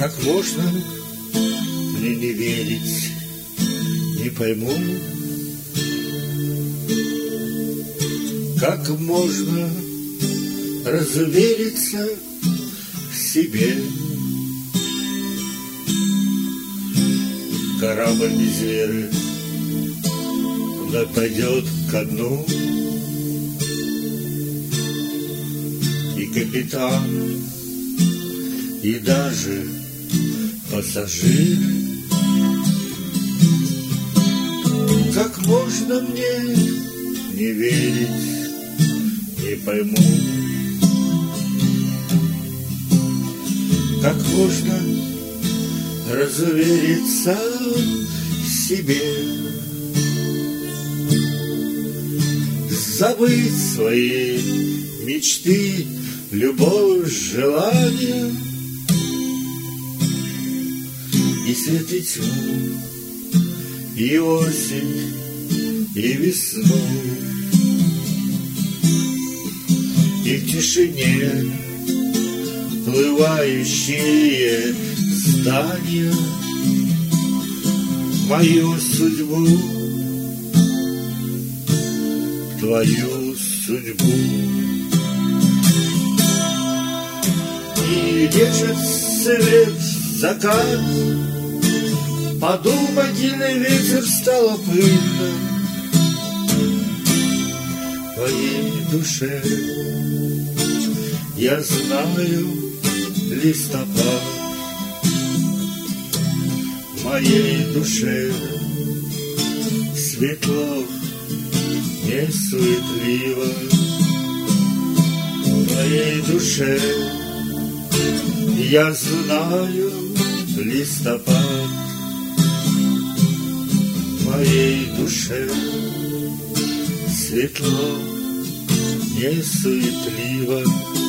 Как можно мне не верить, не пойму, как можно разувериться в себе. Корабль без веры вновь пойдет ко дну, и капитан, и даже пассажиры. Как можно мне не верить, не пойму, как можно разувериться в себе, забыть свои мечты, любовь, желания и свет, и тьму, и осень, и весну, и в тишине плывающие здания, мою судьбу, твою судьбу. И держит свет закат, подумательный ветер стало пыльно в твоей душе. Я знаю листопад в моей душе, светло, не суетливо в твоей душе. Я знаю листопад в моей душе, светло, не суетливо